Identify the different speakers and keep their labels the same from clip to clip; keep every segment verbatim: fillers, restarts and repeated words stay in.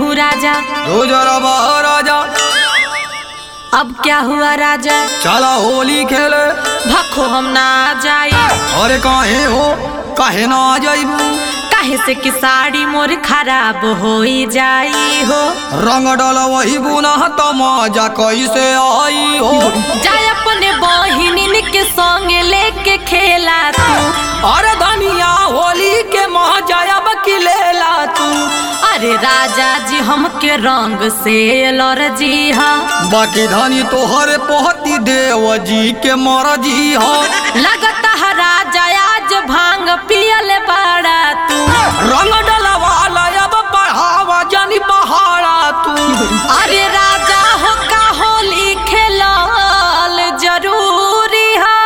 Speaker 1: हूँ राजा।
Speaker 2: तो जरा बाहर आजा।
Speaker 1: अब क्या हुआ राजा?
Speaker 2: चला होली खेले।
Speaker 1: भक्खो हम ना जाई।
Speaker 2: अरे काहे हो, काहे ना आ जाइबू?
Speaker 1: काहे से कि साड़ी मोर खराब हो जाई हो।
Speaker 2: रंग डाला वही बुना तो मजा कैसे आई हो।
Speaker 1: जाए अपने बहिनी के संग लेके खेला तू।
Speaker 2: अरे धनिया होली के मजा अब की लेला तू।
Speaker 1: अरे राजा जी हमके रंग से एलर्जी हा।
Speaker 2: बाकी धनी तोहरे पोहती देव जी के मरजी हा।
Speaker 1: लगता है राजा आज भांग पियल बड़ा तू।
Speaker 2: रंग डलवाला अब बढ़ावा जानी पहाड़ा तू।
Speaker 1: अरे राजा हो का होली खेलल जरूरी है।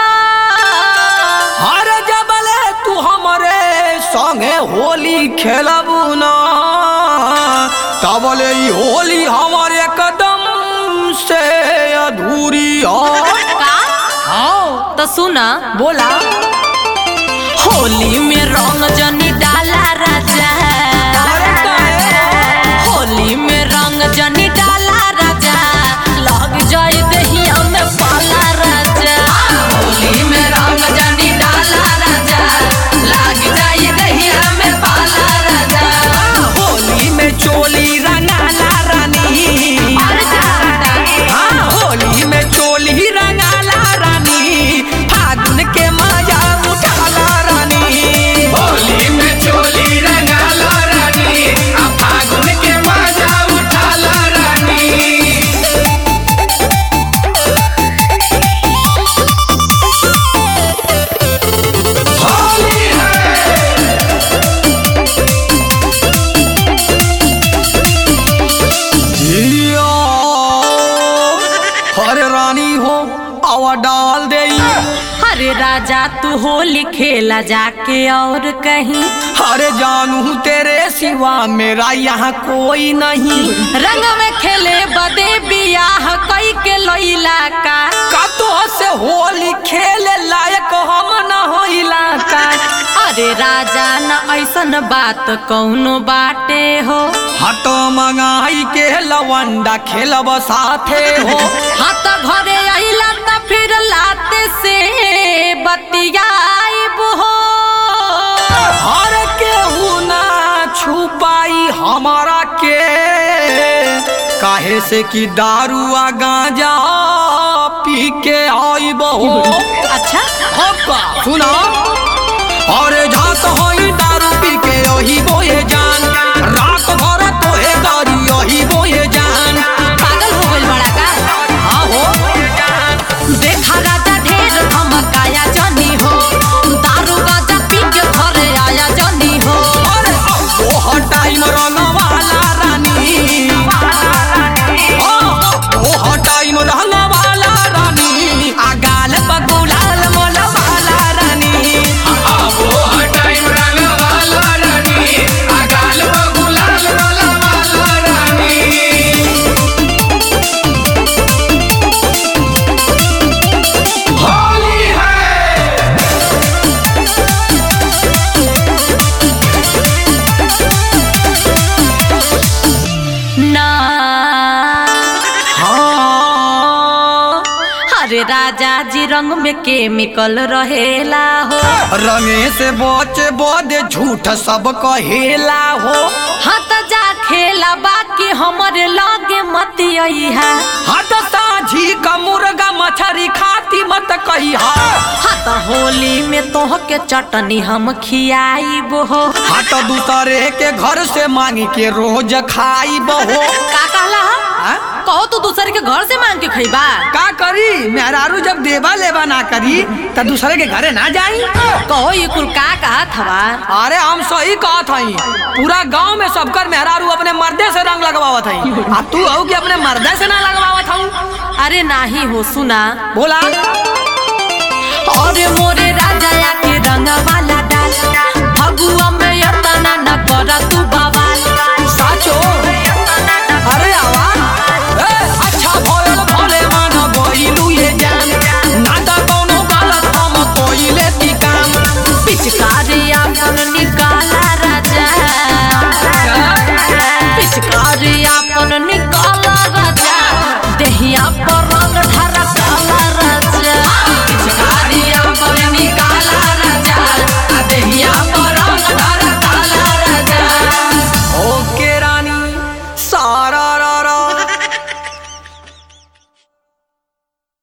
Speaker 2: हर जबले तू हमरे संगे होली खेलबू ना तबले ई होली हमारे कदम से अधूरी है।
Speaker 1: का? हाँ तो सुना
Speaker 2: बोला।
Speaker 1: होली में रंग जनी डाला राजा। होली में रंग जनी डाला राजा। लग जाए दहिया में पाला राजा। होली में रंग जनी डाला राजा। लग जाए दहिया में पाला राजा।
Speaker 2: होली में चोली रंगाला रानी। हाँ होली में चोली रंगाला रानी। फागुन के मजा उठाला रानी।
Speaker 3: होली में चोली रंगाला रानी। अब फागुन के मजा उठाला रानी। होली है।
Speaker 2: जिया, हरे रानी हो आवा डाल दे।
Speaker 1: अरे राजा तू होली खेला जाके और कहीं।
Speaker 2: अरे जानू तेरे सिवा मेरा यहाँ कोई नहीं।
Speaker 1: रंग में खेले बदे बियाह कई के लैला का।
Speaker 2: कतो से होली खेले लायक हम न होइला का।
Speaker 1: अरे राजा न ऐसन बात कौनो बाटे हो।
Speaker 2: हटो मंगाई के लवंडा खेलब साथे हो।
Speaker 1: हाँ तो घरे अइला त फिर लाते से बतियाइब हो।
Speaker 2: हर केहू ना छुपाई हमारा के। काहे से कि दारू आ गांजा पी के आइब हो।
Speaker 1: अच्छा
Speaker 2: हक्का सुना। अरे जात होई दारू पी के ओही बोए जान। रात भर तोहे दारू ओही बोए जान।
Speaker 1: पागल हो गइल बड़ा का?
Speaker 2: हाँ हो
Speaker 1: देखा राजा ढेर धमकाया जनी हो। दारू गाजा पी के घरे आया जनी हो।
Speaker 2: अरे वो टाइम रंगवाला रानी। वो टाइम रंगवाला रानी। आ गाल पर गुलाल मोलवाला रानी।
Speaker 3: अब वो टाइम रंगवाला रानी। अगाल पर गुलाल वाला रानी। होली है।
Speaker 1: ना
Speaker 2: हाँ
Speaker 1: अरे राजा जी रंग में केमिकल रहेला हो।
Speaker 2: रंगे से बचे बदे झूठ सब कहेला हो।
Speaker 1: हाँ तो जा खेला बाकी हमरे लगे मत अइहा।
Speaker 2: हाँ तो साझी का मुर्गा मछरी खाती मत कहिहा।
Speaker 1: हाँ तो होली में तोह के चटनी हम खियाइब हो।
Speaker 2: हाँ तो दूसरे के घर से मांगी के रोज खाइब हो।
Speaker 1: का कहला हा?
Speaker 2: हाँ?
Speaker 1: कहो तू दूसरे के घर से मांग के खइबा।
Speaker 2: का करी मेहरारू जब देवा लेवा ना करी तो दूसरे के घरे ना जाई।
Speaker 1: कहो ये कुल का कहत हवा?
Speaker 2: अरे हम सही कहत हई। पूरा गांव में सबकर मेहरारू अपने मर्दे से रंग लगवावत हई। आ तू हो कि अपने मर्दे से ना लगवावत हूँ।
Speaker 1: अरे नाही हो सुना।
Speaker 2: बोला।
Speaker 1: और मोरे राजा के रंग वाला